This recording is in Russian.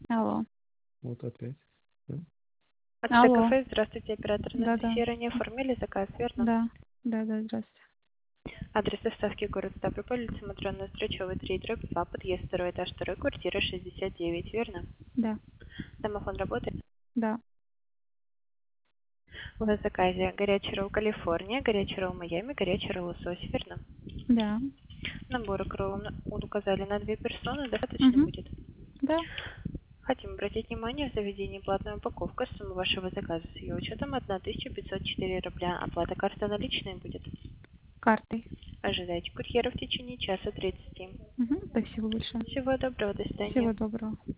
Алло. Вот опять. Да? Алло. кафе, здравствуйте, оператор. Да. Анастасия, ранее оформили заказ, верно? Да, здравствуйте. Адрес доставки город Ставрополь, улица Матрённая, Строчёва, 3/2, подъезд, 2 этаж, 2, квартира 69, верно? Да. Домофон работает? Да. У вас в заказе горячий ролл Калифорния, горячий ролл Майами, горячий ролл лосось, верно? Да. Набор роллов указали на 2 персоны, достаточно будет? Да. Хотим обратить внимание, в заведении платная упаковка, сумма вашего заказа с ее учетом 1504 рубля. Оплата карты наличной будет? Картой. Ожидайте курьера в течение часа 30. Спасибо большое. Всего доброго, до свидания. Всего доброго.